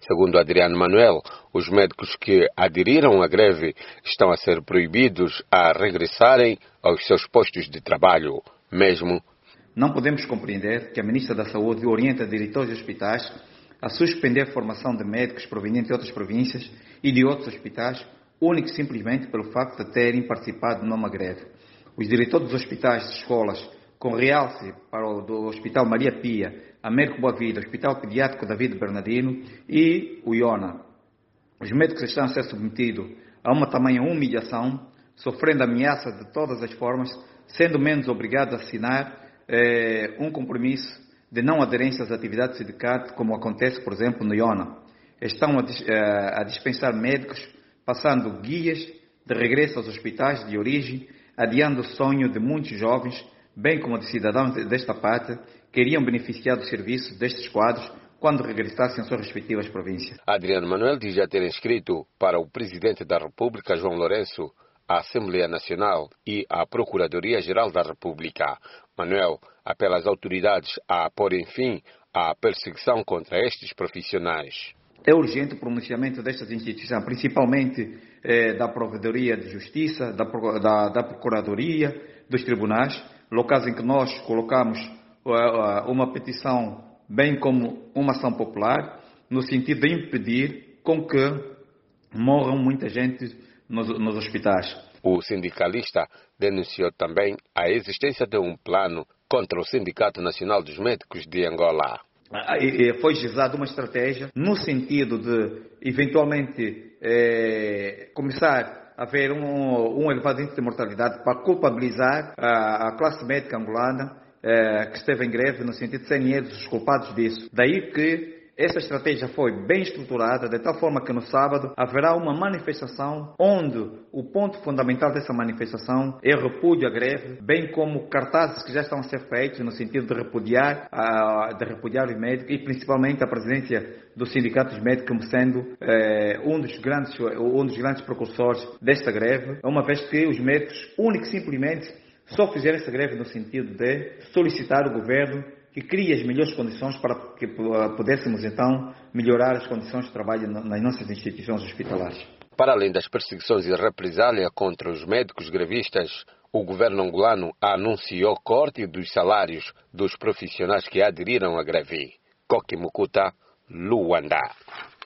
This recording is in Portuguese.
Segundo Adriano Manuel, os médicos que aderiram à greve estão a ser proibidos a regressarem aos seus postos de trabalho, mesmo. Não podemos compreender que a Ministra da Saúde orienta diretores de hospitais a suspender a formação de médicos provenientes de outras províncias e de outros hospitais, único e simplesmente pelo facto de terem participado numa greve. Os diretores dos hospitais de escolas, com realce para o do Hospital Maria Pia, Américo Boa Vida, Hospital Pediátrico David Bernardino e o IONA. Os médicos estão a ser submetidos a uma tamanha humilhação, sofrendo ameaça de todas as formas, sendo menos obrigados a assinar um compromisso de não aderência às atividades do sindicato, como acontece, por exemplo, no IONA. Estão a dispensar médicos, passando guias de regresso aos hospitais de origem, adiando o sonho de muitos jovens, bem como de cidadãos desta pátria, que iriam beneficiar dos serviços destes quadros quando regressassem às suas respectivas províncias. Adriano Manuel diz já ter inscrito para o Presidente da República, João Lourenço, a Assembleia Nacional e a Procuradoria-Geral da República. Manuel apela às autoridades a porem fim à perseguição contra estes profissionais. É urgente o pronunciamento destas instituições, principalmente da Provedoria de Justiça, da Procuradoria, dos tribunais, locais em que nós colocamos uma petição, bem como uma ação popular, no sentido de impedir com que morram muita gente nos hospitais. O sindicalista denunciou também a existência de um plano contra o Sindicato Nacional dos Médicos de Angola. Foi gizada uma estratégia no sentido de, eventualmente, começar a haver um elevado índice de mortalidade para culpabilizar a classe médica angolana que esteve em greve, no sentido de serem eles os culpados disso. Daí que essa estratégia foi bem estruturada, de tal forma que no sábado haverá uma manifestação onde o ponto fundamental dessa manifestação é o repúdio à greve, bem como cartazes que já estão a ser feitos no sentido de repudiar os médicos e principalmente a presença do Sindicato dos Médicos como sendo um dos grandes precursores desta greve, uma vez que os médicos, único e simplesmente, só fizeram essa greve no sentido de solicitar ao governo que crie as melhores condições para que pudéssemos então melhorar as condições de trabalho nas nossas instituições hospitalares. Para além das perseguições e represália contra os médicos grevistas, o governo angolano anunciou corte dos salários dos profissionais que aderiram à greve. Koki Mukuta, Luanda.